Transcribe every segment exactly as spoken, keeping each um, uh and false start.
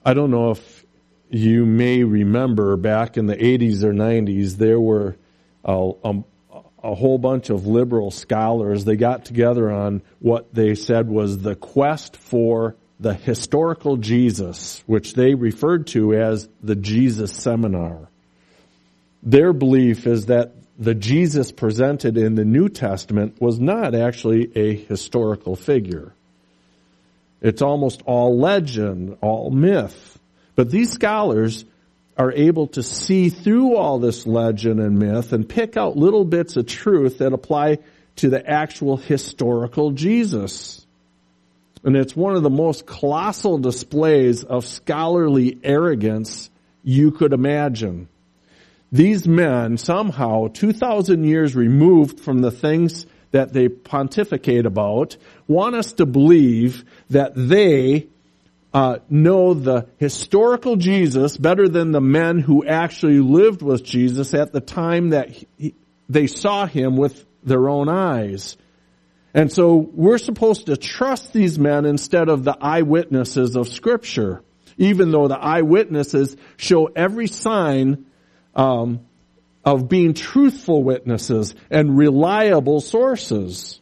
I don't know if you may remember back in the eighties or nineties, there were a, a, a whole bunch of liberal scholars. They got together on what they said was the quest for the historical Jesus, which they referred to as the Jesus Seminar. Their belief is that the Jesus presented in the New Testament was not actually a historical figure. It's almost all legend, all myth. But these scholars are able to see through all this legend and myth and pick out little bits of truth that apply to the actual historical Jesus. And it's one of the most colossal displays of scholarly arrogance you could imagine. These men, somehow, two thousand years removed from the things that they pontificate about, want us to believe that they uh, know the historical Jesus better than the men who actually lived with Jesus at the time that he, they saw him with their own eyes. And so we're supposed to trust these men instead of the eyewitnesses of Scripture, even though the eyewitnesses show every sign um, of being truthful witnesses and reliable sources.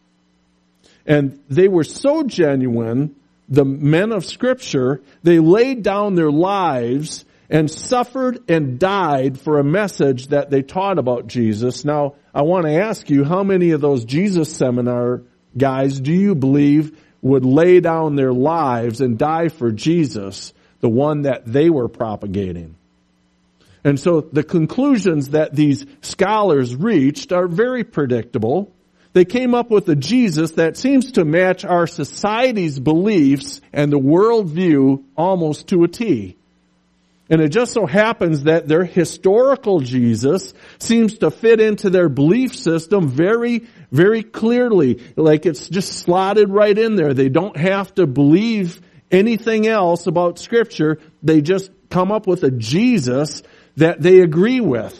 And they were so genuine, the men of Scripture, they laid down their lives and suffered and died for a message that they taught about Jesus. Now, I want to ask you, how many of those Jesus Seminar guys do you believe would lay down their lives and die for Jesus, the one that they were propagating? And so the conclusions that these scholars reached are very predictable. They came up with a Jesus that seems to match our society's beliefs and the worldview almost to a T. And it just so happens that their historical Jesus seems to fit into their belief system very, very clearly. Like it's just slotted right in there. They don't have to believe anything else about Scripture. They just come up with a Jesus that they agree with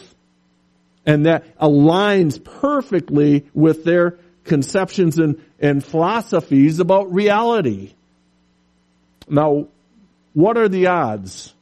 and that aligns perfectly with their conceptions and, and philosophies about reality. Now, what are the odds?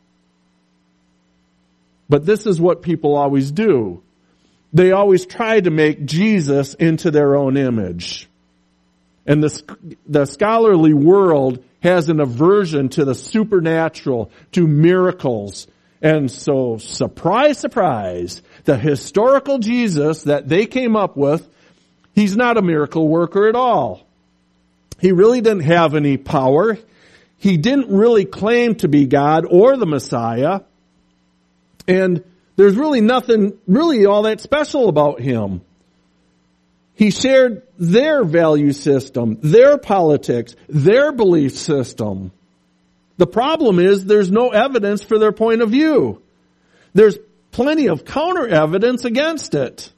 But this is what people always do. They always try to make Jesus into their own image. And the, the scholarly world has an aversion to the supernatural, to miracles. And so, surprise, surprise, the historical Jesus that they came up with, he's not a miracle worker at all. He really didn't have any power. He didn't really claim to be God or the Messiah. And there's really nothing really all that special about him. He shared their value system, their politics, their belief system. The problem is there's no evidence for their point of view. There's plenty of counter evidence against it.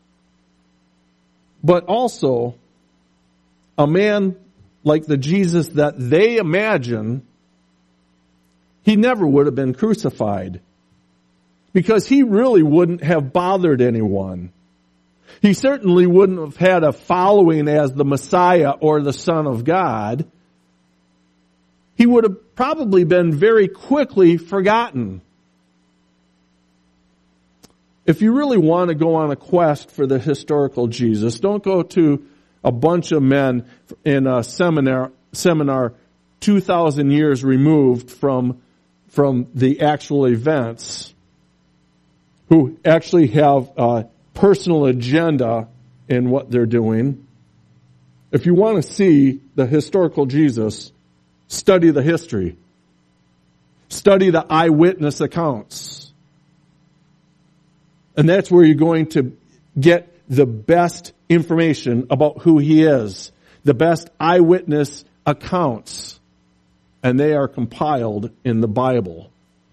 But also, a man like the Jesus that they imagine, he never would have been crucified. Because he really wouldn't have bothered anyone. He certainly wouldn't have had a following as the Messiah or the Son of God. He would have probably been very quickly forgotten. If you really want to go on a quest for the historical Jesus, don't go to a bunch of men in a seminar, seminar two thousand years removed from, from the actual events, who actually have a personal agenda in what they're doing. If you want to see the historical Jesus, study the history. Study the eyewitness accounts. And that's where you're going to get the best information about who he is. The best eyewitness accounts. And they are compiled in the Bible.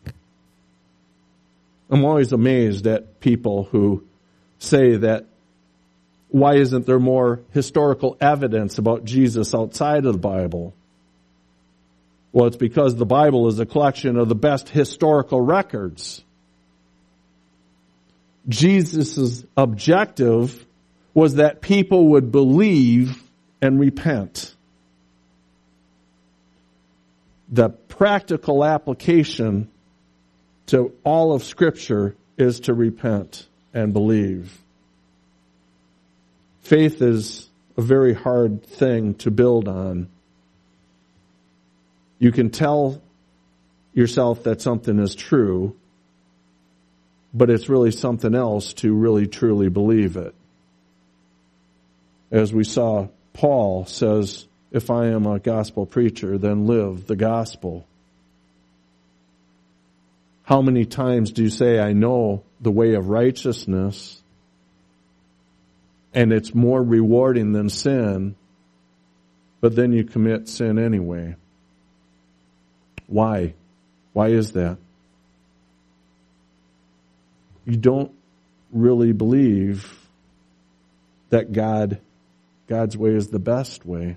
I'm always amazed at people who say that, why isn't there more historical evidence about Jesus outside of the Bible? Well, it's because the Bible is a collection of the best historical records. Jesus' objective was that people would believe and repent. the practical application to all of Scripture is to repent and believe. Faith is a very hard thing to build on. You can tell yourself that something is true, but it's really something else to really truly believe it. As we saw, Paul says, if I am a gospel preacher, then live the gospel. How many times do you say, I know the way of righteousness, and it's more rewarding than sin, but then you commit sin anyway? Why? Why is that? You don't really believe that God, God's way is the best way.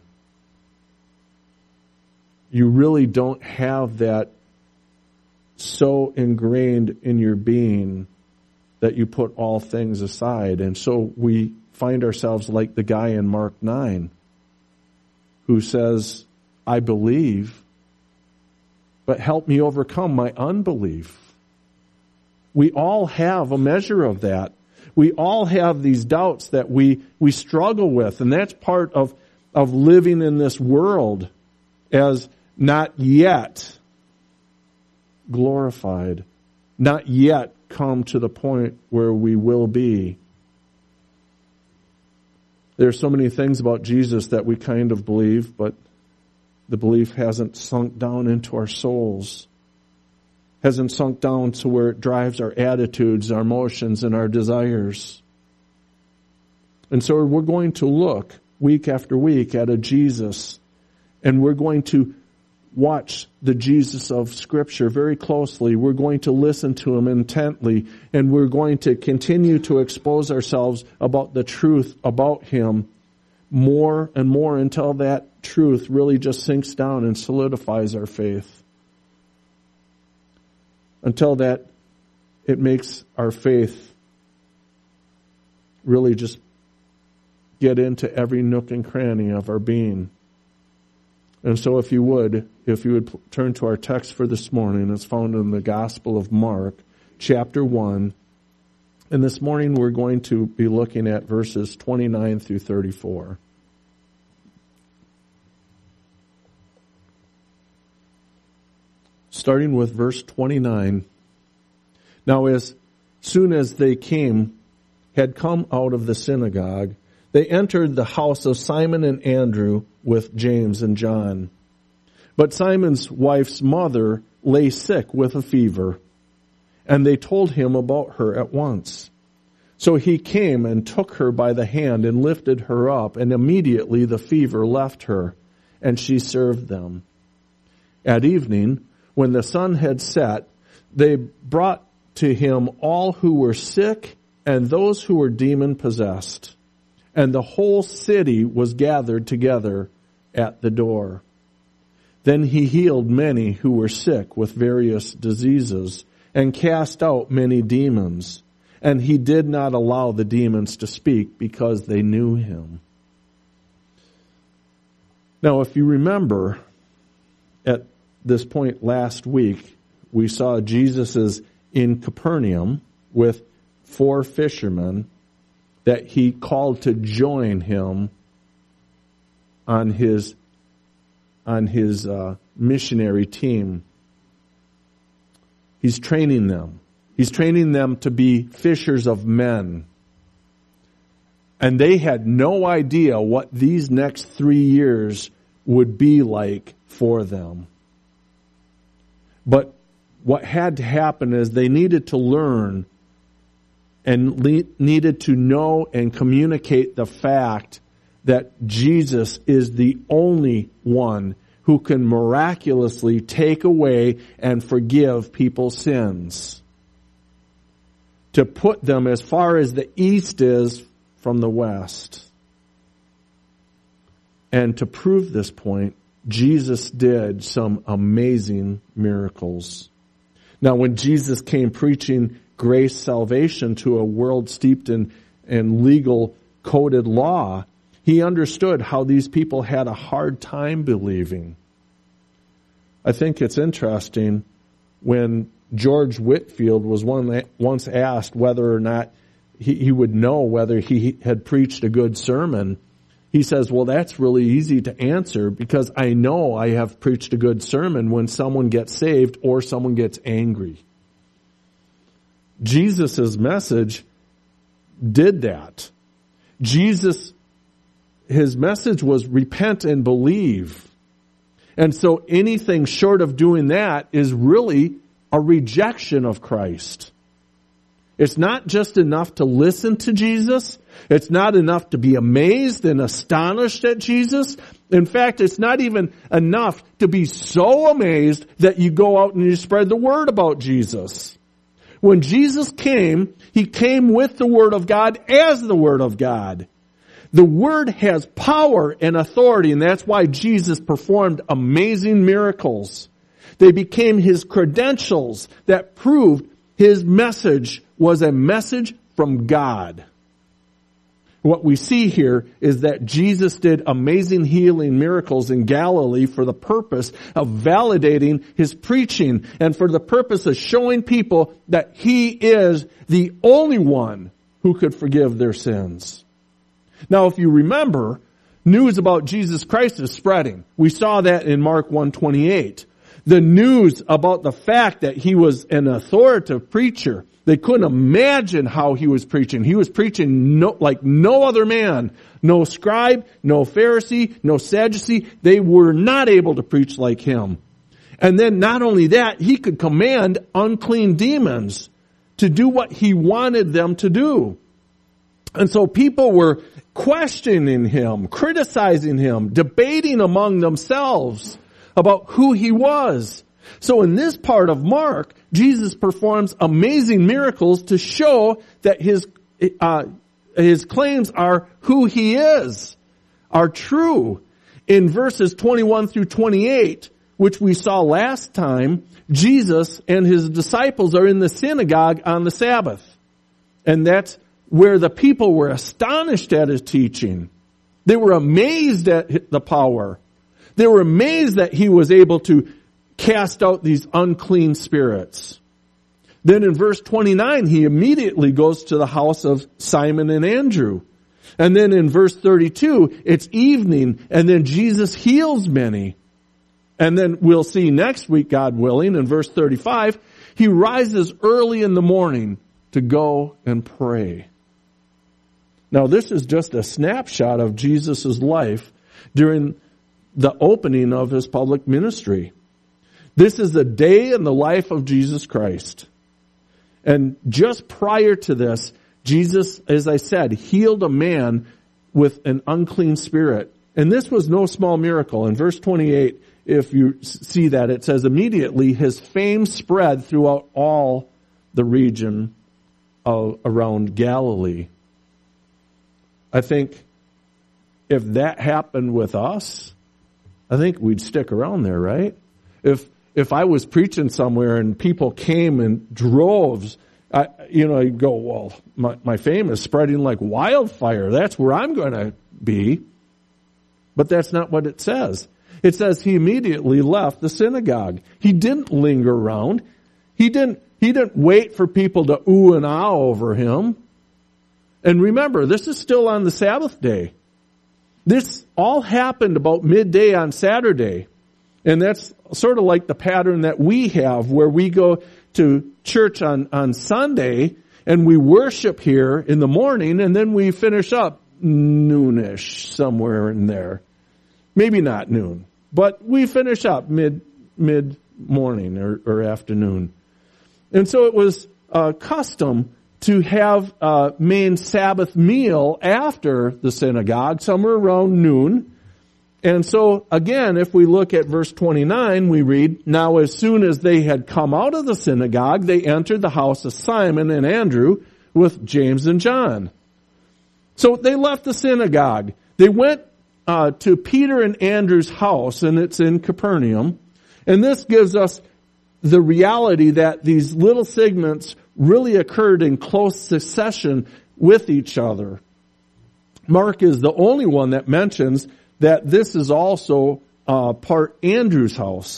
You really don't have that so ingrained in your being that you put all things aside. And so we find ourselves like the guy in Mark nine who says, I believe, but help me overcome my unbelief. We all have a measure of that. We all have these doubts that we, we struggle with, and that's part of, of living in this world as not yet glorified, not yet come to the point where we will be. There are so many things about Jesus that we kind of believe, but the belief hasn't sunk down into our souls, hasn't sunk down to where it drives our attitudes, our emotions, and our desires. And so we're going to look week after week at a Jesus, and we're going to watch the Jesus of Scripture very closely. We're going to listen to him intently, and we're going to continue to expose ourselves about the truth about him more and more until that truth really just sinks down and solidifies our faith. Until that it makes our faith really just get into every nook and cranny of our being. And so if you would, if you would turn to our text for this morning, it's found in the Gospel of Mark, chapter one. And this morning we're going to be looking at verses twenty-nine through thirty-four. Starting with verse twenty-nine. Now as soon as they came, had come out of the synagogue, they entered the house of Simon and Andrew with James and John. But Simon's wife's mother lay sick with a fever, and they told him about her at once. So he came and took her by the hand and lifted her up, and immediately the fever left her, and she served them. At evening, when the sun had set, they brought to him all who were sick and those who were demon-possessed. And the whole city was gathered together at the door. Then he healed many who were sick with various diseases and cast out many demons. And he did not allow the demons to speak because they knew him. Now, if you remember, at this point last week, we saw Jesus is in Capernaum with four fishermen that he called to join him on his on his uh, missionary team. He's training them. He's training them to be fishers of men. And they had no idea what these next three years would be like for them. But what had to happen is they needed to learn and le- needed to know and communicate the fact that Jesus is the only one who can miraculously take away and forgive people's sins. To put them as far as the east is from the west. And to prove this point, Jesus did some amazing miracles. Now, when Jesus came preaching grace salvation to a world steeped in, in legal coded law, he understood how these people had a hard time believing. I think it's interesting when George Whitefield was one once asked whether or not he, he would know whether he had preached a good sermon. He says, well, that's really easy to answer because I know I have preached a good sermon when someone gets saved or someone gets angry. Jesus' message did that. Jesus, his message was repent and believe. And so anything short of doing that is really a rejection of Christ. It's not just enough to listen to Jesus. It's not enough to be amazed and astonished at Jesus. In fact, it's not even enough to be so amazed that you go out and you spread the word about Jesus. When Jesus came, He came with the Word of God as the Word of God. The Word has power and authority, and that's why Jesus performed amazing miracles. They became His credentials that proved His message was a message from God. What we see here is that Jesus did amazing healing miracles in Galilee for the purpose of validating His preaching and for the purpose of showing people that He is the only one who could forgive their sins. Now, if you remember, news about Jesus Christ is spreading. We saw that in Mark one twenty-eight. The news about the fact that He was an authoritative preacher. They couldn't imagine how He was preaching. He was preaching no, like no other man. No scribe, no Pharisee, no Sadducee. They were not able to preach like Him. And then not only that, He could command unclean demons to do what He wanted them to do. And so people were questioning Him, criticizing Him, debating among themselves about who He was. So in this part of Mark, Jesus performs amazing miracles to show that his uh, his claims are who He is, are true. In verses twenty-one through twenty-eight, which we saw last time, Jesus and His disciples are in the synagogue on the Sabbath. And that's where the people were astonished at His teaching. They were amazed at the power. They were amazed that He was able to cast out these unclean spirits. Then in verse twenty-nine, He immediately goes to the house of Simon and Andrew. And then in verse thirty-two, it's evening, and then Jesus heals many. And then we'll see next week, God willing, in verse thirty-five, He rises early in the morning to go and pray. Now this is just a snapshot of Jesus' life during the opening of His public ministry. This is a day in the life of Jesus Christ. And just prior to this, Jesus, as I said, healed a man with an unclean spirit. And this was no small miracle. In verse twenty-eight, if you see that, it says, immediately His fame spread throughout all the region of, around Galilee. I think if that happened with us, I think we'd stick around there, right? If If I was preaching somewhere and people came in droves, I, you know, you'd go, well, my, my fame is spreading like wildfire. That's where I'm going to be. But that's not what it says. It says He immediately left the synagogue. He didn't linger around. He didn't, he didn't wait for people to ooh and ah over Him. And remember, this is still on the Sabbath day. This all happened about midday on Saturday. And that's sort of like the pattern that we have where we go to church on, on Sunday and we worship here in the morning and then we finish up noonish somewhere in there. Maybe not noon, but we finish up mid, mid morning or, or afternoon. And so it was a custom to have a main Sabbath meal after the synagogue, somewhere around noon. And so, again, if we look at verse twenty-nine, we read, now as soon as they had come out of the synagogue, they entered the house of Simon and Andrew with James and John. So they left the synagogue. They went uh, to Peter and Andrew's house, and it's in Capernaum. And this gives us the reality that these little segments really occurred in close succession with each other. Mark is the only one that mentions that this is also uh, part Andrew's house,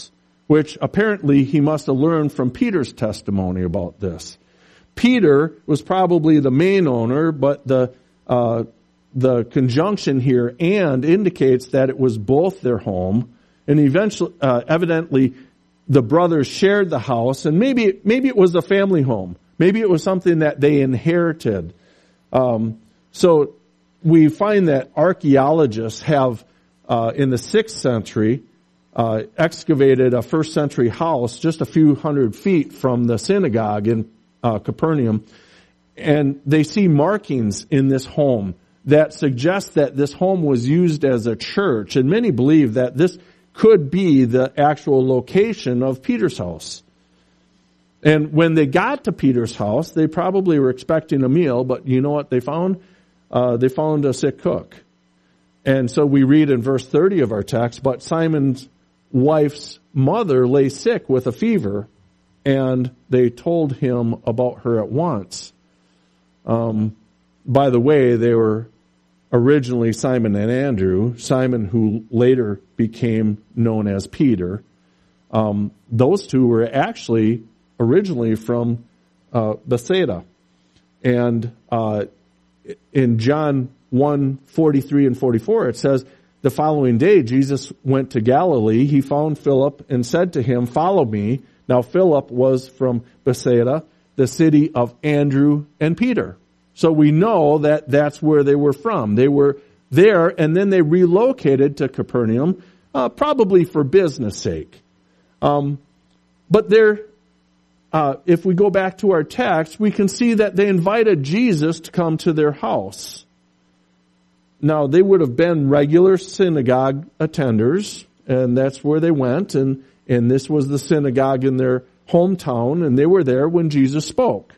which apparently he must have learned from Peter's testimony about this. Peter was probably the main owner, but the uh, the conjunction here "and" indicates that it was both their home, and eventually, uh, evidently, the brothers shared the house, and maybe maybe it was a family home, maybe it was something that they inherited. Um, so we find that archaeologists have, uh, in the sixth century, uh, excavated a first century house just a few hundred feet from the synagogue in uh, Capernaum, and they see markings in this home that suggest that this home was used as a church, and many believe that this could be the actual location of Peter's house. And when they got to Peter's house, they probably were expecting a meal, but you know what they found? Uh, they found a sick cook. And so we read in verse thirty of our text, but Simon's wife's mother lay sick with a fever, and they told him about her at once. Um, by the way, they were originally Simon and Andrew, Simon who later became known as Peter. Um, those two were actually originally from uh, Bethsaida. And uh, in John one, forty-three and forty-four, it says, the following day Jesus went to Galilee. He found Philip and said to him, follow me. Now Philip was from Bethsaida, the city of Andrew and Peter. So we know that that's where they were from. They were there, and then they relocated to Capernaum, uh, probably for business sake. Um, but there, uh, if we go back to our text, we can see that they invited Jesus to come to their house. Now, they would have been regular synagogue attenders, and that's where they went, and, and this was the synagogue in their hometown, and they were there when Jesus spoke.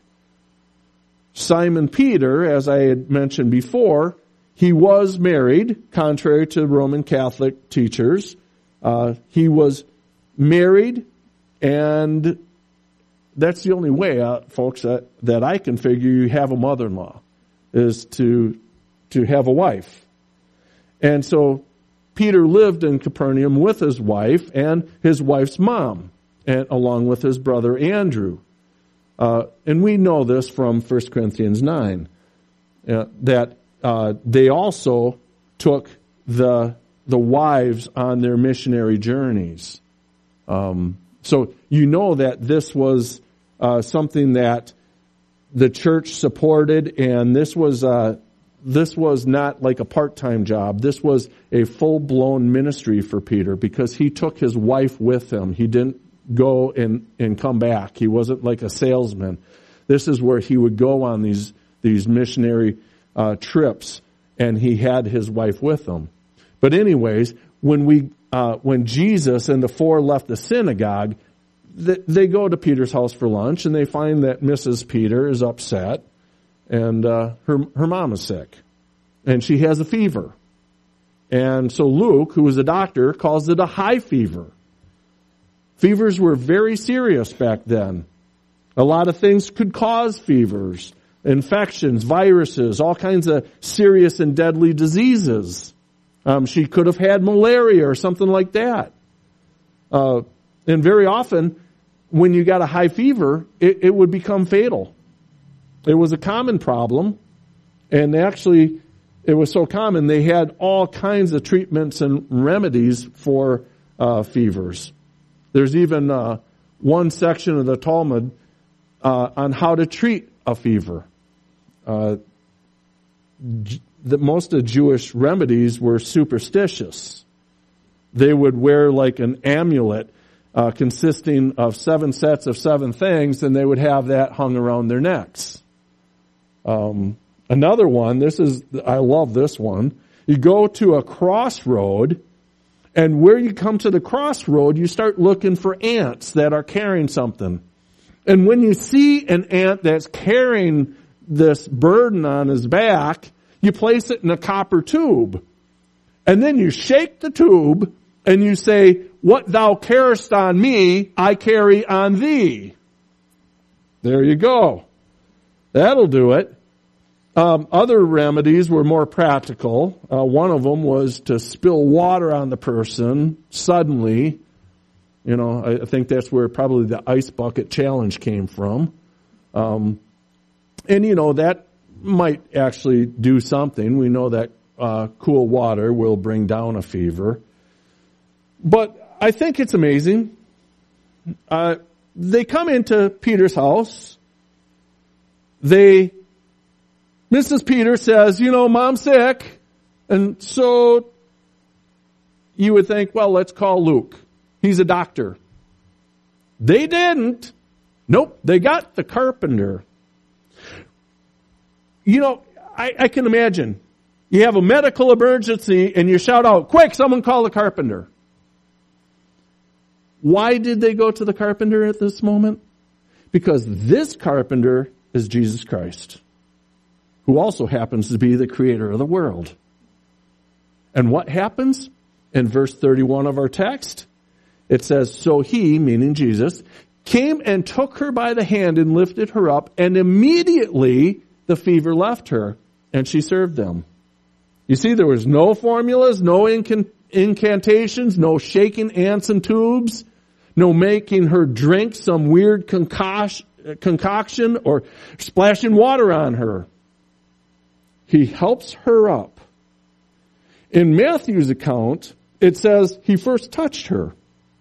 Simon Peter, as I had mentioned before, he was married, contrary to Roman Catholic teachers. Uh, he was married, and that's the only way, uh, folks, that, that I can figure you have a mother-in-law, is to to have a wife. And so Peter lived in Capernaum with his wife and his wife's mom, and along with his brother Andrew. Uh, and we know this from First Corinthians nine, uh, that uh, they also took the the wives on their missionary journeys. Um, so you know that this was uh, something that the church supported, and this was uh, this was not like a part-time job. This was a full-blown ministry for Peter, because he took his wife with him. He didn't go and, and come back. He wasn't like a salesman. This is where he would go on these these missionary uh, trips, and he had his wife with him. But anyways, when we uh, when Jesus and the four left the synagogue, th- they go to Peter's house for lunch, and they find that Missus Peter is upset, and uh, her her mom is sick, and she has a fever. And so Luke, who is a doctor, calls it a high fever. Fevers were very serious back then. A lot of things could cause fevers, infections, viruses, all kinds of serious and deadly diseases. Um, she could have had malaria or something like that. Uh, and very often, when you got a high fever, it, it would become fatal. It was a common problem, and actually, it was so common, they had all kinds of treatments and remedies for uh, fevers. There's even uh, one section of the Talmud uh, on how to treat a fever. Uh, J- the, most of Jewish remedies were superstitious. They would wear like an amulet uh, consisting of seven sets of seven things, and they would have that hung around their necks. Um, another one, this is, I love this one. You go to a crossroad, and where you come to the crossroad, you start looking for ants that are carrying something. And when you see an ant that's carrying this burden on his back, you place it in a copper tube. And then you shake the tube and you say, what thou carest on me, I carry on thee. There you go. That'll do it. Um, other remedies were more practical. Uh, one of them was to spill water on the person suddenly. You know, I think that's where probably the ice bucket challenge came from. Um, and, you know, that might actually do something. We know that uh, cool water will bring down a fever. But I think it's amazing. Uh, they come into Peter's house. They, Missus Peter says, you know, Mom's sick. And so you would think, well, let's call Luke. He's a doctor. They didn't. Nope, they got the carpenter. You know, I, I can imagine. You have a medical emergency and you shout out, quick, someone call the carpenter. Why did they go to the carpenter at this moment? Because this carpenter is Jesus Christ, who also happens to be the creator of the world. And what happens? In verse thirty-one of our text, it says, so he, meaning Jesus, came and took her by the hand and lifted her up, and immediately the fever left her, and she served them. You see, there was no formulas, no incan- incantations, no shaking ants and tubes, no making her drink some weird concoction, concoction or splashing water on her. He helps her up. In Matthew's account, it says he first touched her.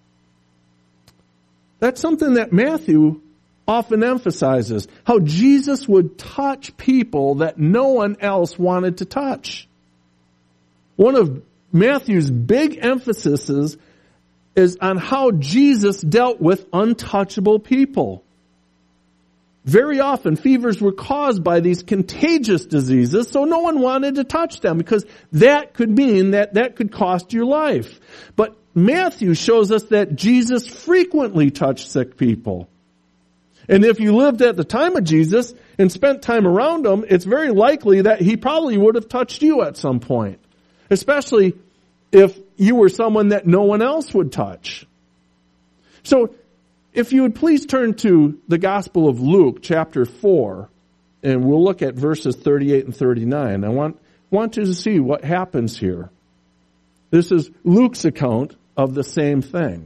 That's something that Matthew often emphasizes, how Jesus would touch people that no one else wanted to touch. One of Matthew's big emphases is on how Jesus dealt with untouchable people. Very often, fevers were caused by these contagious diseases, so no one wanted to touch them because that could mean that that could cost your life. But Matthew shows us that Jesus frequently touched sick people. And if you lived at the time of Jesus and spent time around him, it's very likely that he probably would have touched you at some point, especially if you were someone that no one else would touch. So, if you would please turn to the Gospel of Luke, chapter four, and we'll look at verses thirty-eight and thirty-nine. I want, want you to see what happens here. This is Luke's account of the same thing.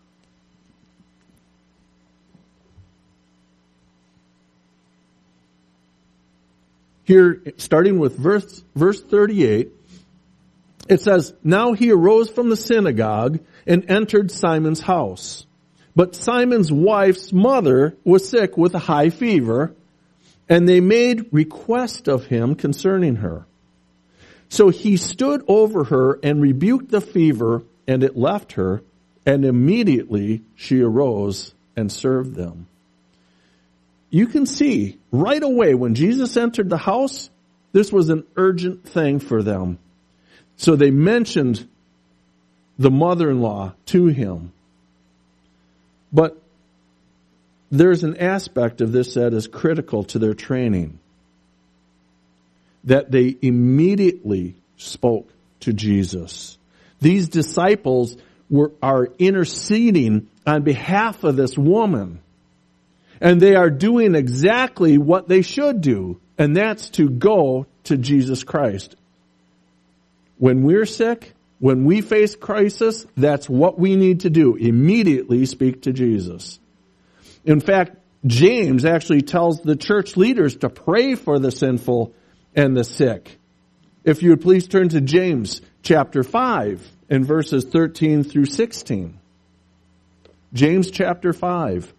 Here, starting with verse, verse thirty-eight, it says, now he arose from the synagogue and entered Simon's house. But Simon's wife's mother was sick with a high fever, and they made request of him concerning her. So he stood over her and rebuked the fever, and it left her, and immediately she arose and served them. You can see right away when Jesus entered the house, this was an urgent thing for them. So they mentioned the mother-in-law to him. But there's an aspect of this that is critical to their training. That they immediately spoke to Jesus. These disciples were, are interceding on behalf of this woman. And they are doing exactly what they should do. And that's to go to Jesus Christ. When we're sick, when we face crisis, that's what we need to do. Immediately speak to Jesus. In fact, James actually tells the church leaders to pray for the sinful and the sick. If you would please turn to James chapter five and verses thirteen through sixteen. James chapter five.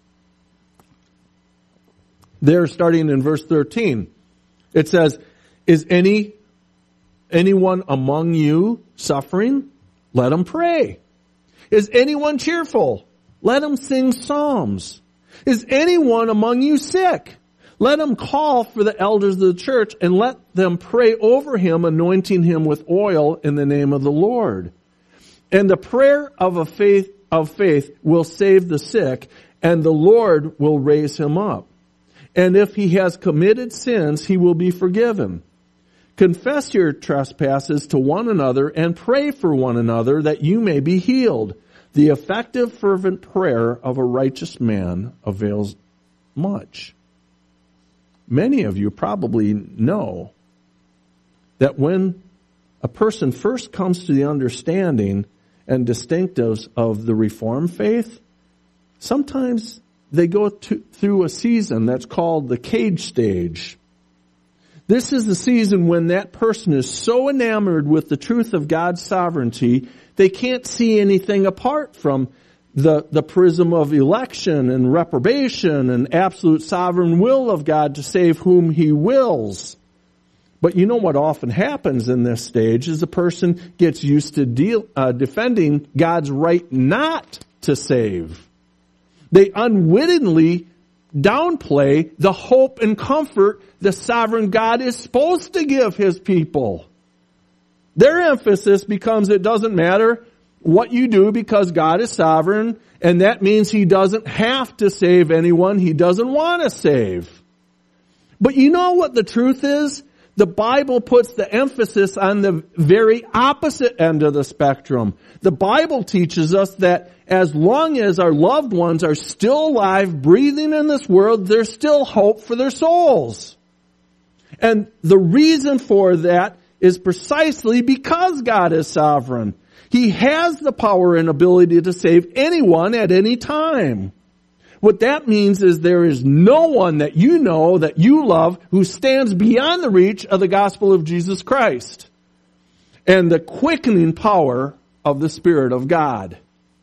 There, starting in verse thirteen, it says, Is any anyone among you suffering? Let him pray. Is anyone cheerful? Let him sing psalms. Is anyone among you sick? Let him call for the elders of the church and let them pray over him, anointing him with oil in the name of the Lord. And the prayer of a faith of faith will save the sick, and the Lord will raise him up. And if he has committed sins, he will be forgiven. Confess your trespasses to one another and pray for one another that you may be healed. The effective, fervent prayer of a righteous man avails much. Many of you probably know that when a person first comes to the understanding and distinctives of the Reformed faith, sometimes they go to, through a season that's called the cage stage. This is the season when that person is so enamored with the truth of God's sovereignty, they can't see anything apart from the, the prism of election and reprobation and absolute sovereign will of God to save whom He wills. But you know what often happens in this stage is the person gets used to deal, uh, defending God's right not to save. They unwittingly downplay the hope and comfort the sovereign God is supposed to give His people. Their emphasis becomes it doesn't matter what you do because God is sovereign, and that means He doesn't have to save anyone He doesn't want to save. But you know what the truth is? The Bible puts the emphasis on the very opposite end of the spectrum. The Bible teaches us that as long as our loved ones are still alive, breathing in this world, there's still hope for their souls. And the reason for that is precisely because God is sovereign. He has the power and ability to save anyone at any time. What that means is there is no one that you know, that you love, who stands beyond the reach of the gospel of Jesus Christ and the quickening power of the Spirit of God.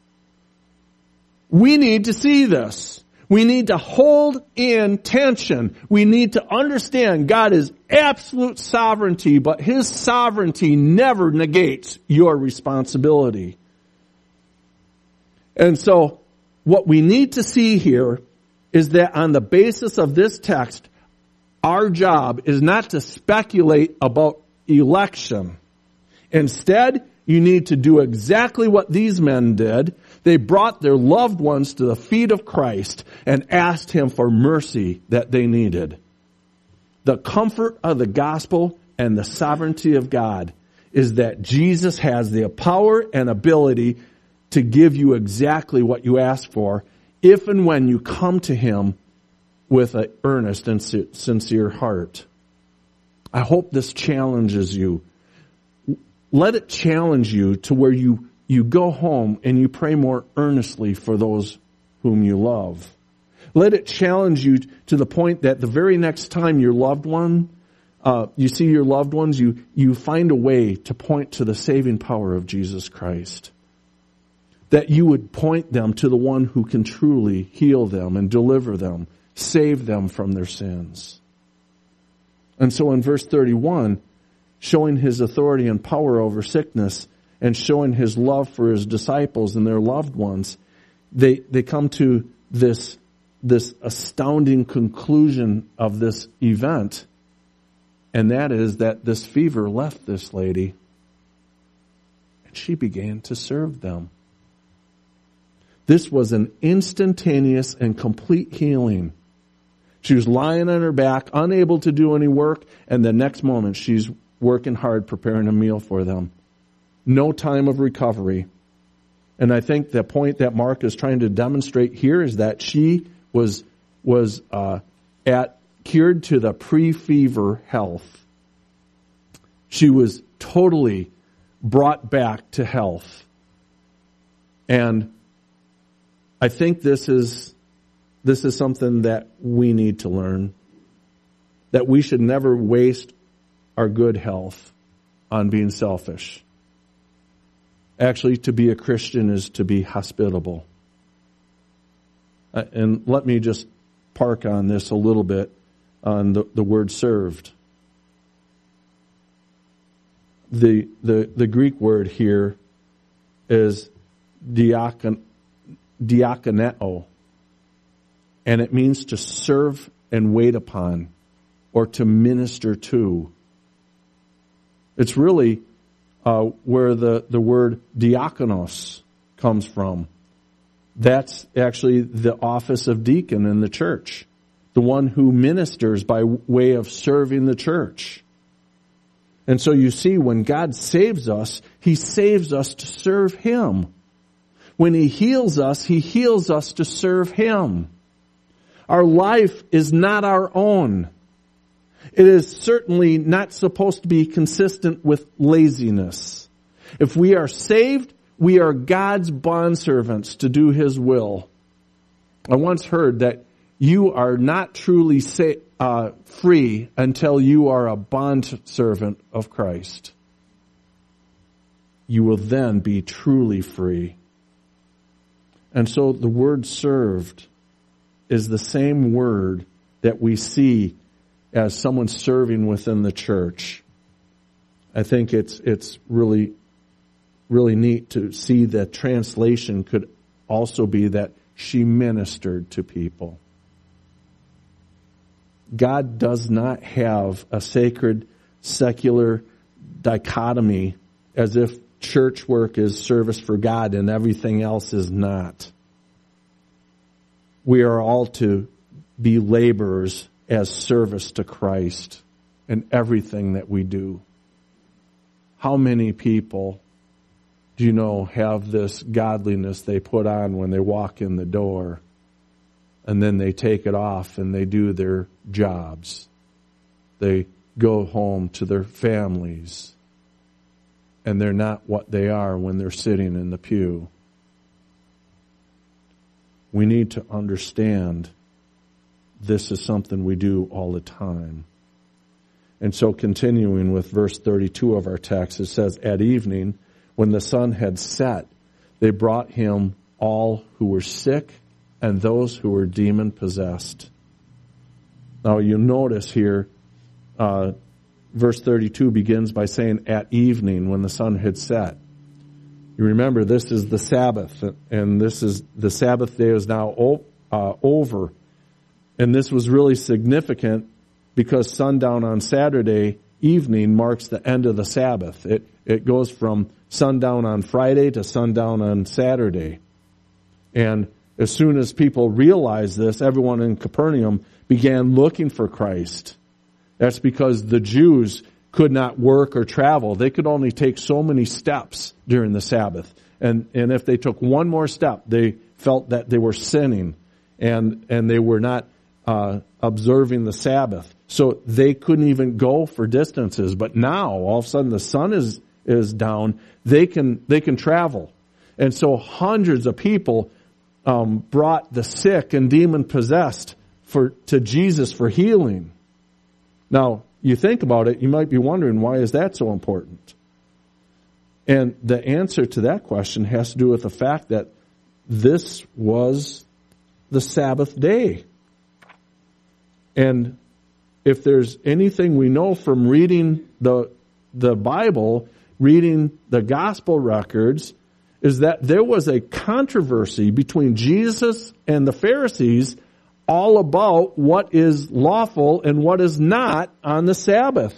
We need to see this. We need to hold in tension. We need to understand God is absolute sovereignty, but His sovereignty never negates your responsibility. And so, what we need to see here is that on the basis of this text, our job is not to speculate about election. Instead, you need to do exactly what these men did. They brought their loved ones to the feet of Christ and asked Him for mercy that they needed. The comfort of the gospel and the sovereignty of God is that Jesus has the power and ability to give you exactly what you ask for if and when you come to Him with an earnest and sincere heart. I hope this challenges you. Let it challenge you to where you, you go home and you pray more earnestly for those whom you love. Let it challenge you to the point that the very next time your loved one, uh, you see your loved ones, you, you find a way to point to the saving power of Jesus Christ. That you would point them to the one who can truly heal them and deliver them, save them from their sins. And so in verse thirty-one, showing His authority and power over sickness and showing His love for His disciples and their loved ones, they, they come to this, this astounding conclusion of this event. And that is that this fever left this lady and she began to serve them. This was an instantaneous and complete healing. She was lying on her back, unable to do any work, and the next moment she's working hard preparing a meal for them. No time of recovery. And I think the point that Mark is trying to demonstrate here is that she was was uh, at cured to the pre-fever health. She was totally brought back to health. And I think this is this is something that we need to learn. That we should never waste our good health on being selfish. Actually, to be a Christian is to be hospitable. Uh, and let me just park on this a little bit, on the, the word served. The, the, the Greek word here is diakon, diakoneo, and it means to serve and wait upon, or to minister to. It's really uh, where the, the word diakonos comes from. That's actually the office of deacon in the church, the one who ministers by way of serving the church. And so you see, when God saves us, He saves us to serve Him. When He heals us, He heals us to serve Him. Our life is not our own. It is certainly not supposed to be consistent with laziness. If we are saved, we are God's bondservants to do His will. I once heard that you are not truly sa- uh, free until you are a bondservant of Christ. You will then be truly free. And so the word served is the same word that we see as someone serving within the church. I think it's it's really, really neat to see that translation could also be that she ministered to people. God does not have a sacred, secular dichotomy as if church work is service for God and everything else is not. We are all to be laborers as service to Christ in everything that we do. How many people do you know have this godliness they put on when they walk in the door, and then they take it off and they do their jobs? They go home to their families, and they're not what they are when they're sitting in the pew. We need to understand this is something we do all the time. And so continuing with verse thirty-two of our text, it says, at evening, when the sun had set, they brought him all who were sick and those who were demon-possessed. Now you notice here, uh, verse thirty-two begins by saying, at evening, when the sun had set. You remember, this is the Sabbath, and this is the Sabbath day is now o- uh, over. And this was really significant because sundown on Saturday evening marks the end of the Sabbath. It it goes from sundown on Friday to sundown on Saturday. And as soon as people realized this, everyone in Capernaum began looking for Christ. That's because the Jews could not work or travel. They could only take so many steps during the Sabbath. And and if they took one more step, they felt that they were sinning and and they were not uh observing the Sabbath. So they couldn't even go for distances. But now, all of a sudden, the sun is is down. They can they can travel. And so hundreds of people um brought the sick and demon-possessed for to Jesus for healing. Now, you think about it, you might be wondering, why is that so important? And the answer to that question has to do with the fact that this was the Sabbath day. And if there's anything we know from reading the the Bible, reading the gospel records, is that there was a controversy between Jesus and the Pharisees all about what is lawful and what is not on the Sabbath.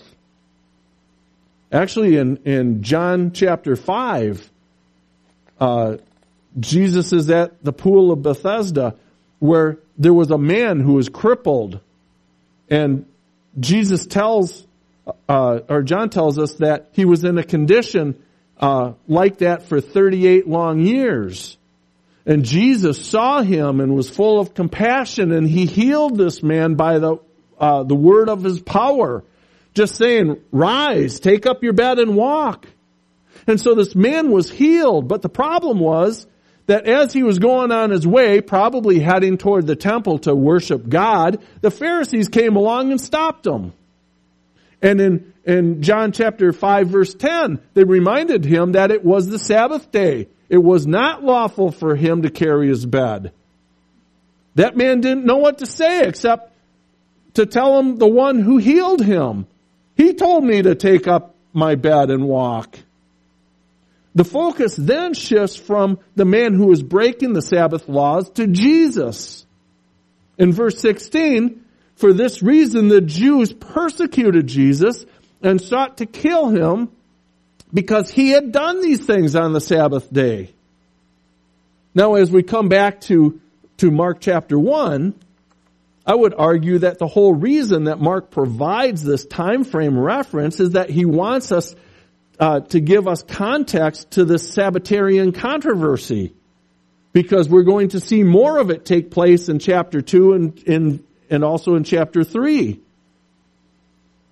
Actually, in, in John chapter five, uh, Jesus is at the pool of Bethesda where there was a man who was crippled. And Jesus tells, uh, or John tells us that he was in a condition uh, like that for thirty-eight long years. And Jesus saw him and was full of compassion, and he healed this man by the uh, the word of his power, just saying, "Rise, take up your bed and walk." And so this man was healed. But the problem was that as he was going on his way, probably heading toward the temple to worship God, the Pharisees came along and stopped him. And in, in John chapter five, verse ten, they reminded him that it was the Sabbath day. It was not lawful for him to carry his bed. That man didn't know what to say except to tell him the one who healed him. He told me to take up my bed and walk. The focus then shifts from the man who was breaking the Sabbath laws to Jesus. In verse sixteen, for this reason the Jews persecuted Jesus and sought to kill him because he had done these things on the Sabbath day. Now, as we come back to, to Mark chapter one, I would argue that the whole reason that Mark provides this time frame reference is that he wants us Uh, to give us context to this Sabbatarian controversy, because we're going to see more of it take place in chapter two and in and also in chapter three.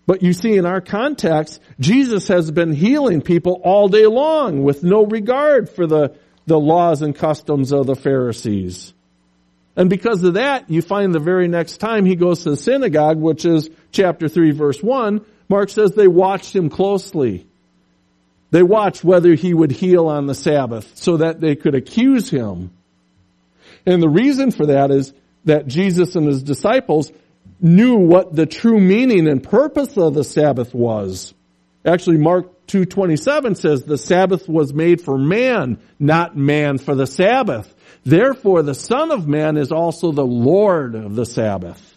But you see, in our context, Jesus has been healing people all day long with no regard for the, the laws and customs of the Pharisees. And because of that, you find the very next time he goes to the synagogue, which is chapter three, verse one, Mark says they watched him closely. They watched whether he would heal on the Sabbath so that they could accuse him. And the reason for that is that Jesus and his disciples knew what the true meaning and purpose of the Sabbath was. Actually, Mark two twenty-seven says the Sabbath was made for man, not man for the Sabbath. Therefore, the Son of Man is also the Lord of the Sabbath.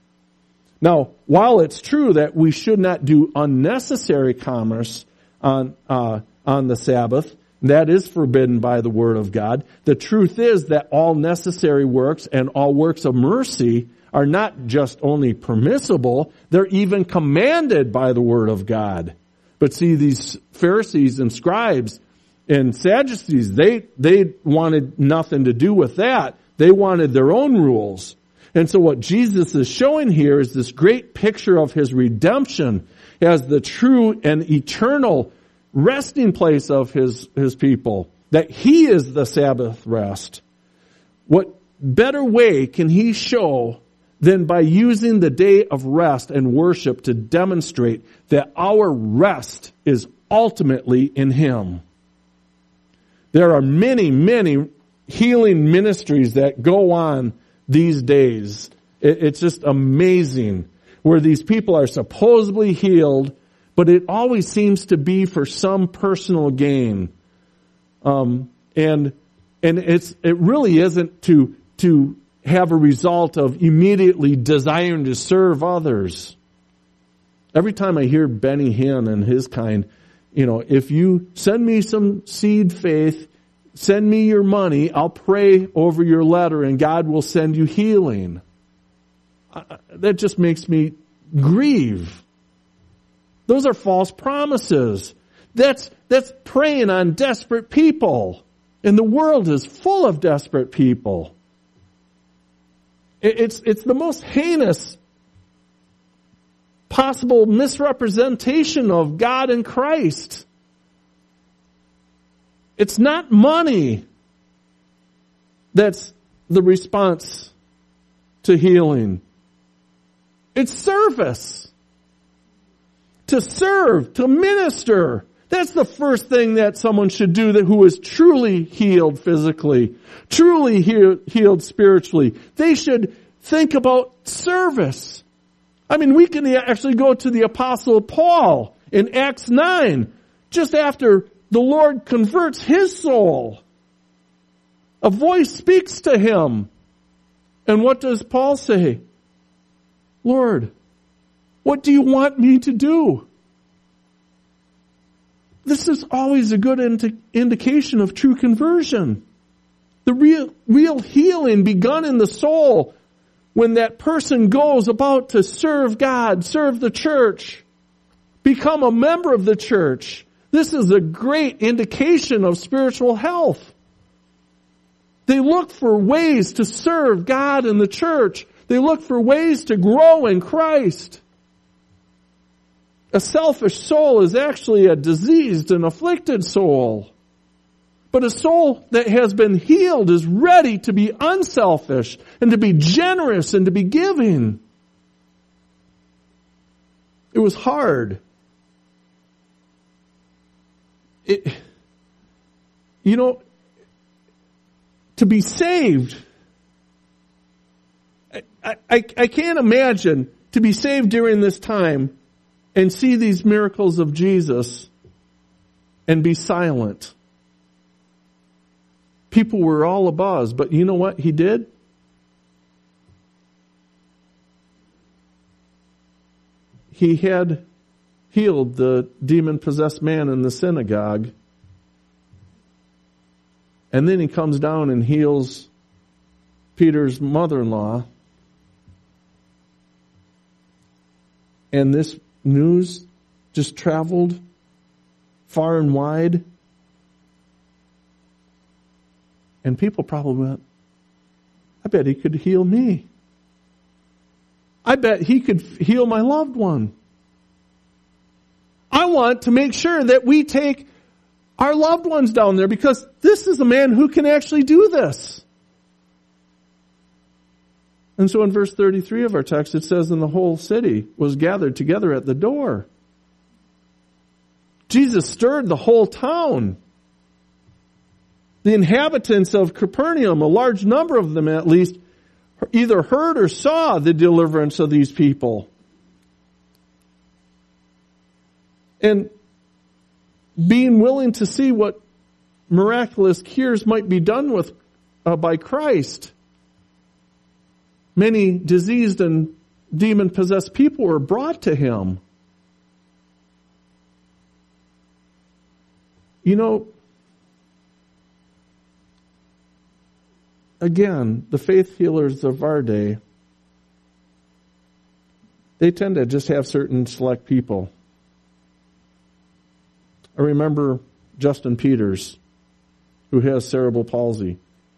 Now, while it's true that we should not do unnecessary commerce on uh, on the Sabbath, that is forbidden by the Word of God, the truth is that all necessary works and all works of mercy are not just only permissible, they're even commanded by the Word of God. But see, these Pharisees and scribes and Sadducees, they, they wanted nothing to do with that. They wanted their own rules. And so what Jesus is showing here is this great picture of his redemption as the true and eternal resting place of his, his people. That he is the Sabbath rest. What better way can he show than by using the day of rest and worship to demonstrate that our rest is ultimately in him? There are many, many healing ministries that go on these days. It's just amazing where these people are supposedly healed, but it always seems to be for some personal gain. Um, and and it's it really isn't to to have a result of immediately desiring to serve others. Every time I hear Benny Hinn and his kind, you know, if you send me some seed faith, send me your money, I'll pray over your letter and God will send you healing. Uh, that just makes me grieve. Those are false promises. That's, that's preying on desperate people. And the world is full of desperate people. It's, it's the most heinous possible misrepresentation of God and Christ. It's not money that's the response to healing. It's service. To serve, to minister. That's the first thing that someone should do that who is truly healed physically, truly healed, healed spiritually. They should think about service. I mean, we can actually go to the Apostle Paul in Acts nine, just after the Lord converts his soul. A voice speaks to him. And what does Paul say? Lord, what do you want me to do? This is always a good indi- indication of true conversion. The real, real healing begun in the soul when that person goes about to serve God, serve the church, become a member of the church. This is a great indication of spiritual health. They look for ways to serve God and the church. They look for ways to grow in Christ. A selfish soul is actually a diseased and afflicted soul. But a soul that has been healed is ready to be unselfish and to be generous and to be giving. It was hard. It, you know, to be saved, I, I, I can't imagine to be saved during this time and see these miracles of Jesus and be silent. People were all abuzz, but you know what he did? He had healed the demon-possessed man in the synagogue. And then he comes down and heals Peter's mother-in-law. And this news just traveled far and wide. And people probably went, I bet he could heal me. I bet he could heal my loved one. want to make sure that we take our loved ones down there, because this is a man who can actually do this. And so in verse thirty-three of our text, it says, and the whole city was gathered together at the door. Jesus stirred the whole town. The inhabitants of Capernaum, a large number of them at least, either heard or saw the deliverance of these people. And being willing to see what miraculous cures might be done with uh, by Christ. Many diseased and demon-possessed people were brought to him. You know, again, the faith healers of our day, they tend to just have certain select people. I remember Justin Peters, who has cerebral palsy,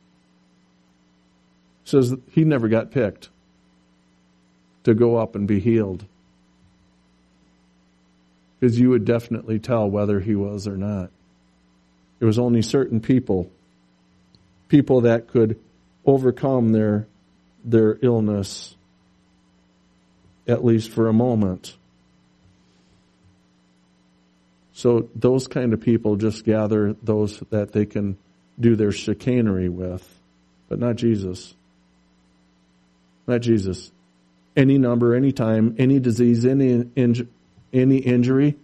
says he never got picked to go up and be healed, because you would definitely tell whether he was or not. It was only certain people, people that could overcome their their illness, at least for a moment. So those kind of people just gather those that they can do their chicanery with, but not Jesus. Not Jesus. Any number, any time, any disease, any inj- any injury,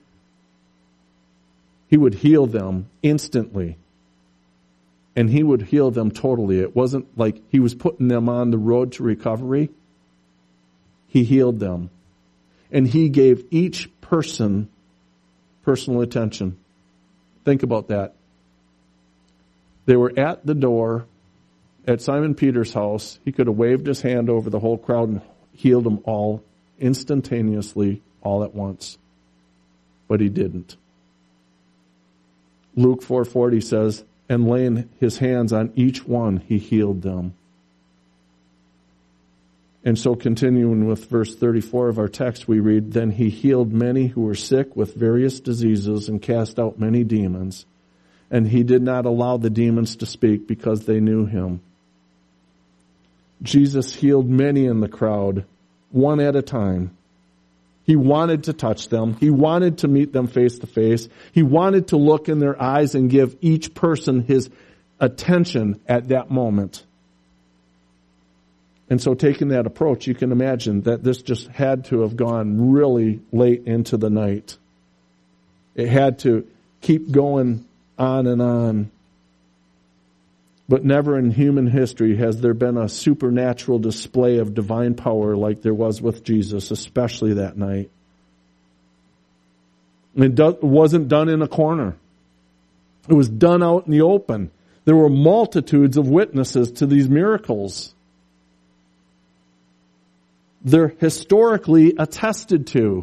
he would heal them instantly. And he would heal them totally. It wasn't like he was putting them on the road to recovery. He healed them. And he gave each person personal attention. Think about that. They were at the door at Simon Peter's house. He could have waved his hand over the whole crowd and healed them all instantaneously, all at once. But he didn't. Luke four forty says, and laying his hands on each one, he healed them. And so continuing with verse thirty-four of our text, we read, then he healed many who were sick with various diseases and cast out many demons. And he did not allow the demons to speak because they knew him. Jesus healed many in the crowd, one at a time. He wanted to touch them. He wanted to meet them face to face. He wanted to look in their eyes and give each person his attention at that moment. And so taking that approach, you can imagine that this just had to have gone really late into the night. It had to keep going on and on. But never in human history has there been a supernatural display of divine power like there was with Jesus, especially that night. It do- wasn't done in a corner. It was done out in the open. There were multitudes of witnesses to these miracles. They're historically attested to.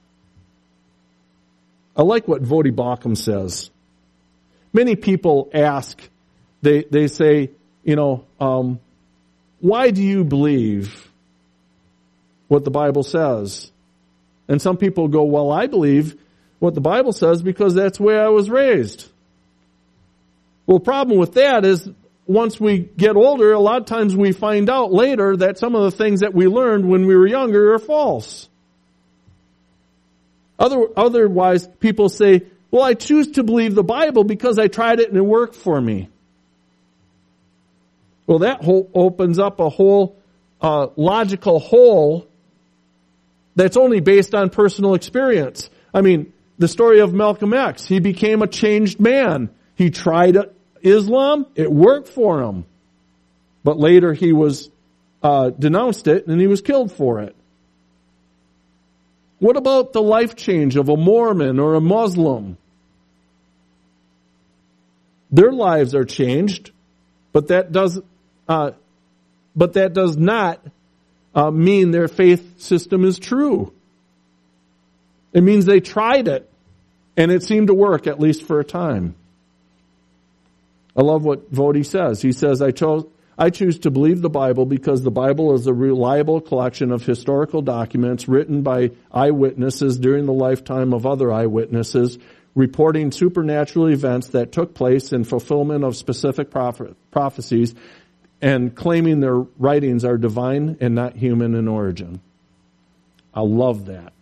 I like what Voddie Baucham says. Many people ask, they they say, you know, um, why do you believe what the Bible says? And some people go, well, I believe what the Bible says because that's the way I was raised. Well, the problem with that is once we get older, a lot of times we find out later that some of the things that we learned when we were younger are false. Other, otherwise, people say, well, I choose to believe the Bible because I tried it and it worked for me. Well, that whole opens up a whole uh, logical hole that's only based on personal experience. I mean, the story of Malcolm X, he became a changed man. He tried Islam, it worked for him. But later he was uh, denounced it and he was killed for it. What about the life change of a Mormon or a Muslim? Their lives are changed, but that does, uh, but that does not uh, mean their faith system is true. It means they tried it, and it seemed to work, at least for a time. I love what Voddie says. He says, I chose, I choose to believe the Bible because the Bible is a reliable collection of historical documents written by eyewitnesses during the lifetime of other eyewitnesses, reporting supernatural events that took place in fulfillment of specific prophet, prophecies, and claiming their writings are divine and not human in origin. I love that.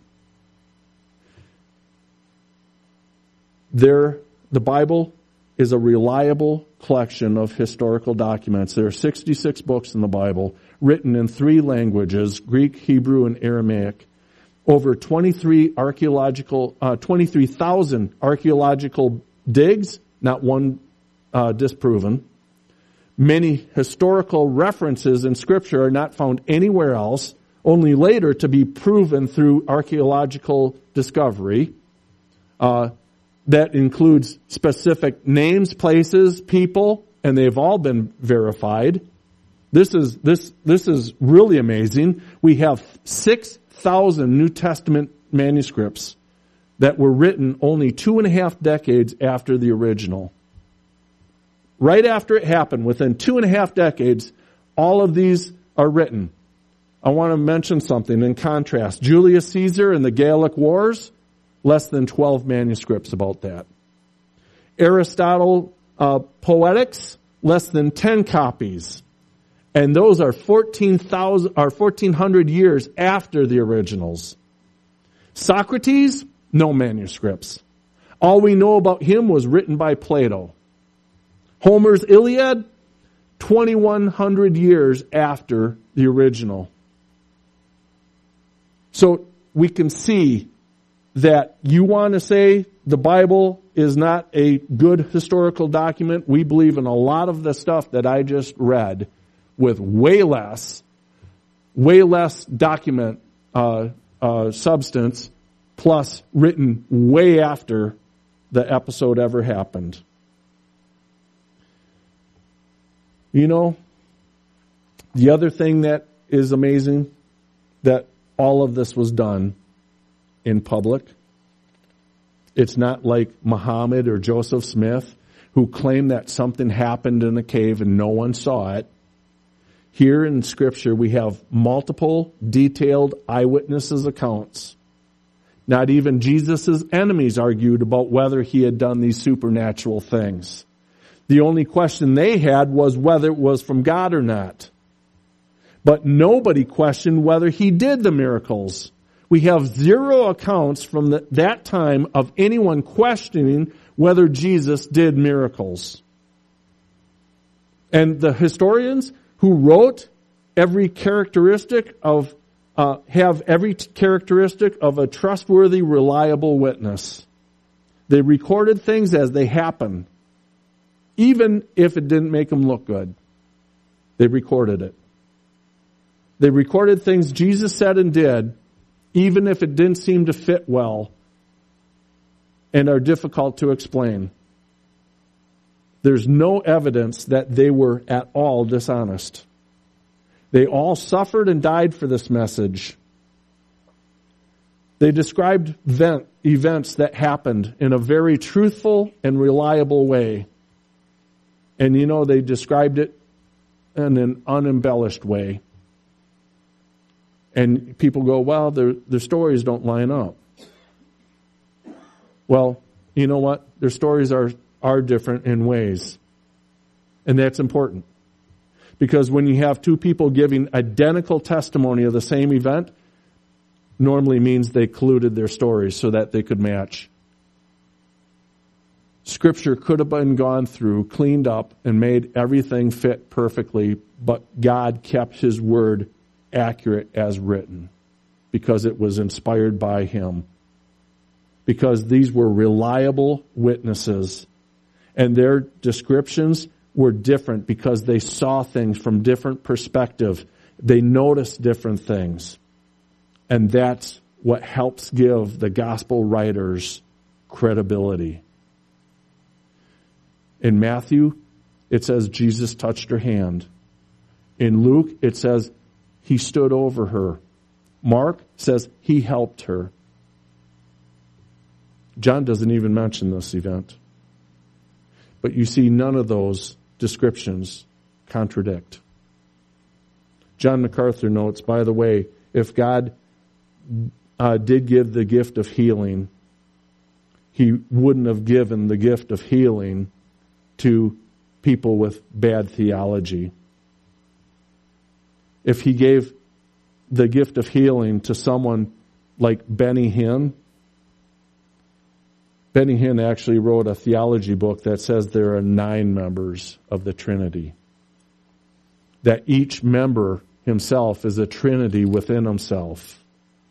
There, the Bible is a reliable collection of historical documents. There are sixty-six books in the Bible, written in three languages, Greek, Hebrew, and Aramaic. Over twenty-three archaeological, uh, twenty-three thousand archaeological digs, not one uh, disproven. Many historical references in Scripture are not found anywhere else, only later to be proven through archaeological discovery. Uh, that includes specific names, places, people, and they've all been verified. This is this this is really amazing. We have six thousand New Testament manuscripts that were written only two and a half decades after the original. Right after it happened, within two and a half decades, all of these are written. I want to mention something in contrast. Julius Caesar and the Gallic Wars, less than twelve manuscripts about that. Aristotle uh, Poetics, less than ten copies. And those are fourteen thousand or fourteen hundred years after the originals. Socrates, no manuscripts. All we know about him was written by Plato. Homer's Iliad, twenty-one hundred years after the original. So we can see that you want to say the Bible is not a good historical document. We believe in a lot of the stuff that I just read with way less, way less document uh, uh, substance, plus written way after the episode ever happened. You know, the other thing that is amazing, that all of this was done in public. It's not like Muhammad or Joseph Smith, who claimed that something happened in a cave and no one saw it. Here in Scripture, we have multiple detailed eyewitnesses' accounts. Not even Jesus' enemies argued about whether he had done these supernatural things. The only question they had was whether it was from God or not. But nobody questioned whether he did the miracles. We have zero accounts from the, that time of anyone questioning whether Jesus did miracles. And the historians who wrote every characteristic of, uh, have every characteristic of a trustworthy, reliable witness. They recorded things as they happened, even if it didn't make them look good. They recorded it. They recorded things Jesus said and did, even if it didn't seem to fit well and are difficult to explain. There's no evidence that they were at all dishonest. They all suffered and died for this message. They described event, events that happened in a very truthful and reliable way. And you know, they described it in an unembellished way. And people go, well, their, their stories don't line up. Well, you know what? Their stories are, are different in ways. And that's important. Because when you have two people giving identical testimony of the same event, normally means they colluded their stories so that they could match. Scripture could have been gone through, cleaned up, and made everything fit perfectly, but God kept His word accurate as written because it was inspired by Him. Because these were reliable witnesses, and their descriptions were different because they saw things from different perspectives. They noticed different things. And that's what helps give the gospel writers credibility. In Matthew, it says Jesus touched her hand. In Luke, it says He stood over her. Mark says He helped her. John doesn't even mention this event. But you see, none of those descriptions contradict. John MacArthur notes, by the way, if God uh, did give the gift of healing, he wouldn't have given the gift of healing to people with bad theology. If he gave the gift of healing to someone like Benny Hinn, Benny Hinn actually wrote a theology book that says there are nine members of the Trinity. That each member himself is a Trinity within himself.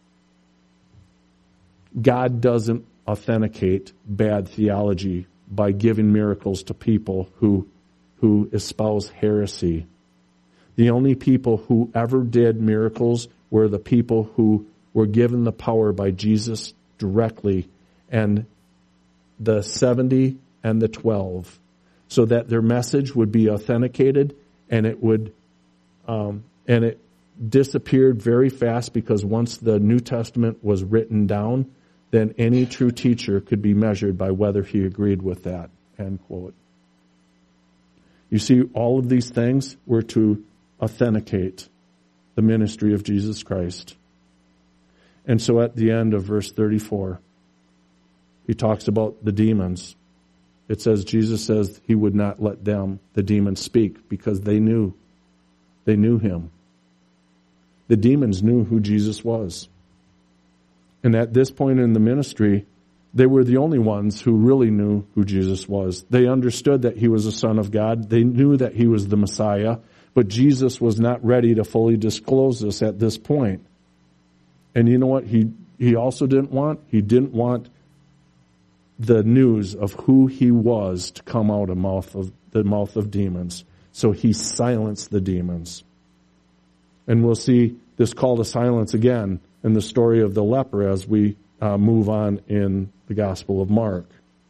God doesn't authenticate bad theology by giving miracles to people who, who espouse heresy. The only people who ever did miracles were the people who were given the power by Jesus directly, and the seventy and the twelve, so that their message would be authenticated, and it would, um, and it disappeared very fast, because once the New Testament was written down, then any true teacher could be measured by whether he agreed with that, end quote. You see, all of these things were to authenticate the ministry of Jesus Christ. And so at the end of verse thirty-four, he talks about the demons. It says, Jesus says he would not let them, the demons, speak, because they knew. They knew him. The demons knew who Jesus was. And at this point in the ministry, they were the only ones who really knew who Jesus was. They understood that he was the Son of God. They knew that he was the Messiah. But Jesus was not ready to fully disclose this at this point. And you know what he, he also didn't want? He didn't want the news of who he was to come out of mouth of the mouth of demons. So he silenced the demons. And we'll see this call to silence again in the story of the leper as we uh, move on in the Gospel of Mark.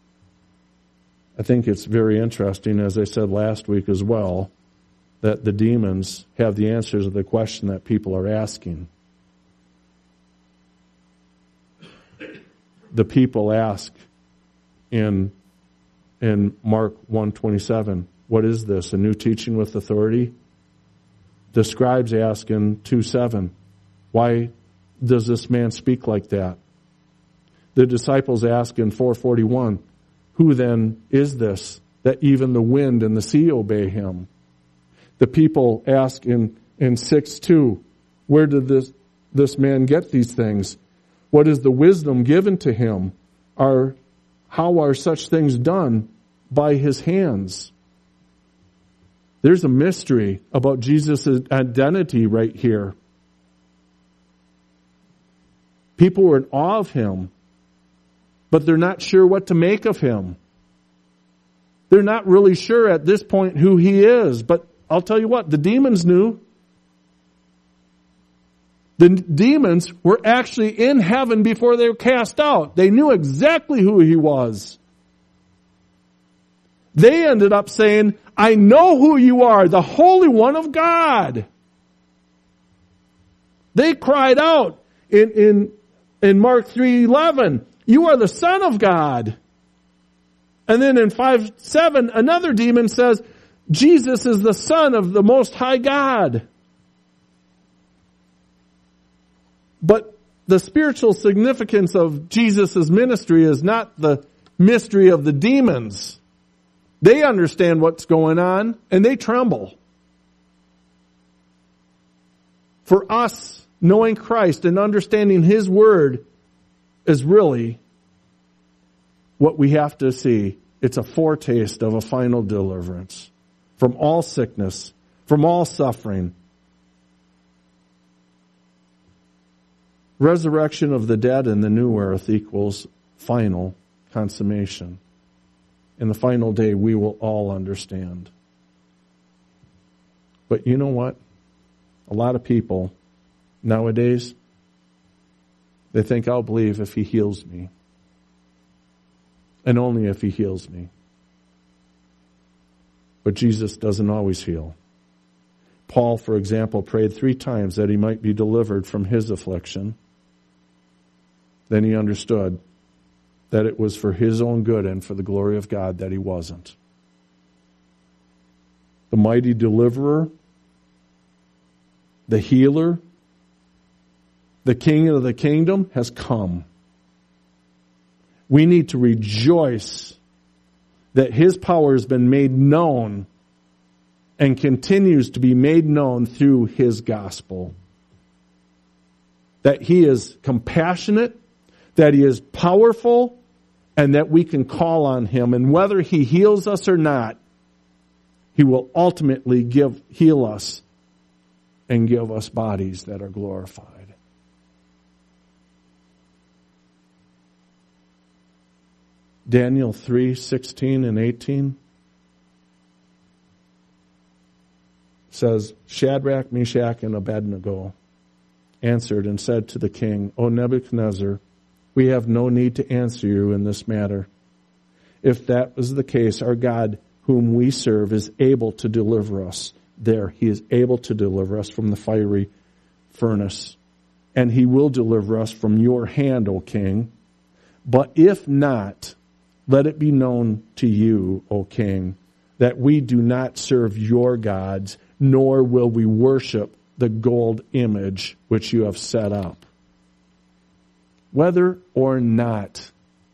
I think it's very interesting, as I said last week as well, that the demons have the answers to the question that people are asking. The people ask in in Mark one twenty-seven, what is this, a new teaching with authority? The scribes ask in two seven, why does this man speak like that? The disciples ask in four forty-one, who then is this, that even the wind and the sea obey him? The people ask in, in six two, where did this, this man get these things? What is the wisdom given to him? Are, how are such things done by his hands? There's a mystery about Jesus' identity right here. People were in awe of him, but they're not sure what to make of him. They're not really sure at this point who he is, but I'll tell you what, the demons knew. The demons were actually in heaven before they were cast out. They knew exactly who he was. They ended up saying, I know who you are, the Holy One of God. They cried out in, in, in Mark three eleven, you are the Son of God. And then in five seven, another demon says, Jesus is the Son of the Most High God. But the spiritual significance of Jesus' ministry is not the mystery of the demons. They understand what's going on, and they tremble. For us, knowing Christ and understanding his word is really what we have to see. It's a foretaste of a final deliverance from all sickness, from all suffering. Resurrection of the dead in the new earth equals final consummation. In the final day, we will all understand. But you know what? A lot of people nowadays, they think I'll believe if he heals me. And only if he heals me. But Jesus doesn't always heal. Paul, for example, prayed three times that he might be delivered from his affliction. Then he understood that it was for his own good and for the glory of God that he wasn't. The mighty deliverer the healer, the King of the kingdom has come. We need to rejoice that His power has been made known and continues to be made known through His gospel. That He is compassionate, that He is powerful, and that we can call on Him. And whether He heals us or not, He will ultimately give heal us and give us bodies that are glorified. Daniel three sixteen and eighteen says, Shadrach, Meshach, and Abednego answered and said to the king, O Nebuchadnezzar, we have no need to answer you in this matter. If that was the case, our God, whom we serve, is able to deliver us. There, He is able to deliver us from the fiery furnace. And He will deliver us from your hand, O king. But if not, let it be known to you, O king, that we do not serve your gods, nor will we worship the gold image which you have set up. Whether or not,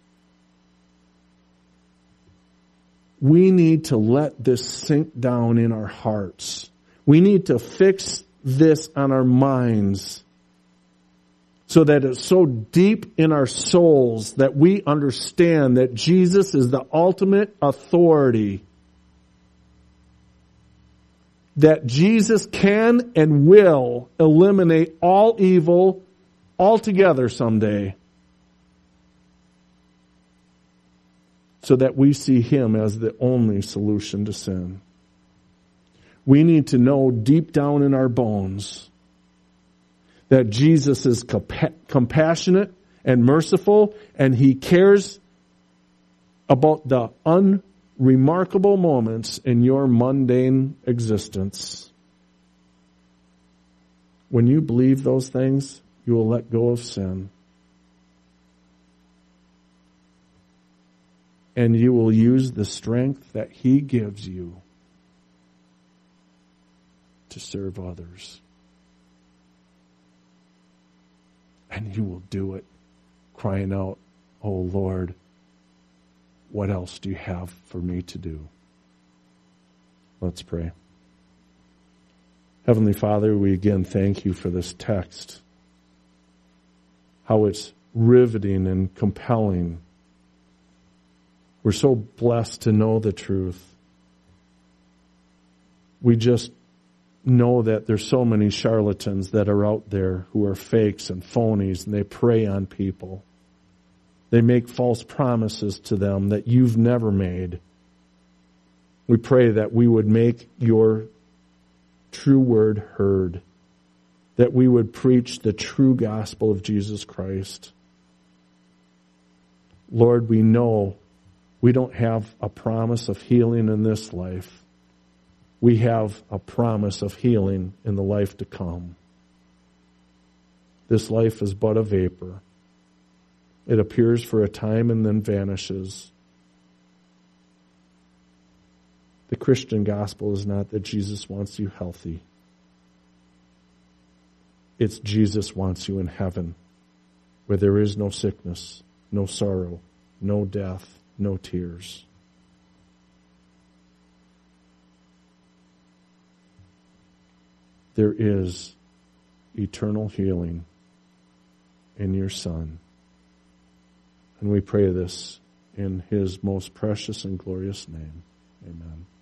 we need to let this sink down in our hearts. We need to fix this on our minds so that it's so deep in our souls that we understand that Jesus is the ultimate authority. That Jesus can and will eliminate all evil altogether someday. So that we see Him as the only solution to sin. We need to know deep down in our bones that Jesus is compa- compassionate and merciful, and He cares about the unremarkable moments in your mundane existence. When you believe those things, you will let go of sin. And you will use the strength that He gives you to serve others. And you will do it crying out, Oh Lord, what else do you have for me to do? Let's pray. Heavenly Father, we again thank you for this text. How it's riveting and compelling. We're so blessed to know the truth. We just know that there's so many charlatans that are out there who are fakes and phonies, and they prey on people. They make false promises to them that you've never made. We pray that we would make your true word heard, that we would preach the true gospel of Jesus Christ. Lord, we know we don't have a promise of healing in this life. We have a promise of healing in the life to come. This life is but a vapor. It appears for a time and then vanishes. The Christian gospel is not that Jesus wants you healthy. It's Jesus wants you in heaven, where there is no sickness, no sorrow, no death, no tears. There is eternal healing in your Son. And we pray this in His most precious and glorious name. Amen.